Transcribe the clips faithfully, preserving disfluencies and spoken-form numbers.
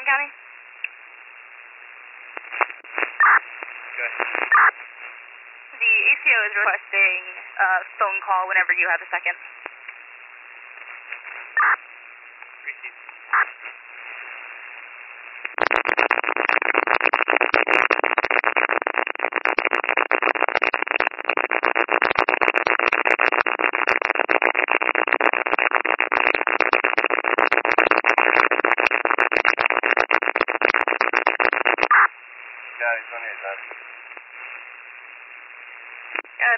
Franklin County? Good. The A C O is requesting a phone call whenever you have a second. Received. County twenty-eight, sir. Good.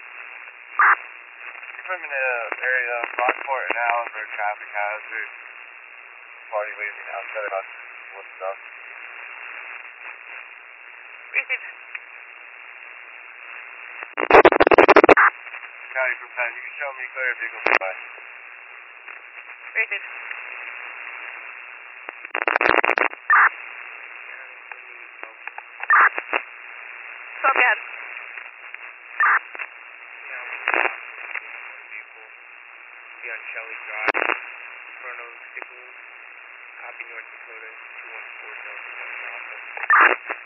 You're from the area of Rockport and Allenburg traffic hazard. Party leaving outside about what stuff. Received. County from ten, you can show me clear vehicle supply. Received. So go ahead. Be on Shelley Drive, Chrono Stickles, copy North Dakota, two one four Delta Delta Alpha.